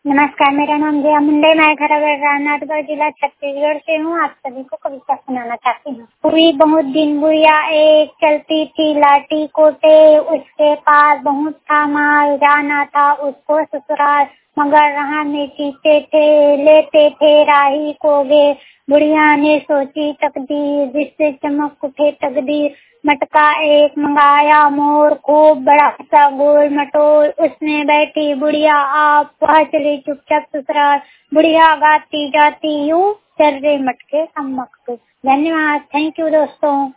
नमस्कार, मेरा नाम जया मुंडे, मैं खरागढ़ रामनाथगढ़ जिला छत्तीसगढ़ से हूँ। आप सभी को कविता सुनाना चाहती हूँ। हुई बहुत दिन बुढ़िया एक, चलती थी लाठी कोटे, उसके पास बहुत था माल, जाना था उसको ससुराल, मगर राह में चीते थे, लेते थे राही को गे। बुढ़िया ने सोची तकदीर, जिससे चमक उठे तकदीर, मटका एक मंगाया मोर, खूब बड़ा सा गोल मटोल, उसमें बैठी बुढ़िया आप, वह चली चुपचाप ससुराल। बुढ़िया गाती जाती यूं, चल रे मटके हम मकतूब। धन्यवाद, थैंक यू दोस्तों।